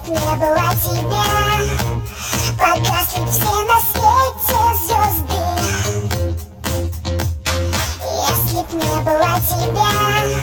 б не было тебя, погасли б все на свете звезды. Если б не было тебя,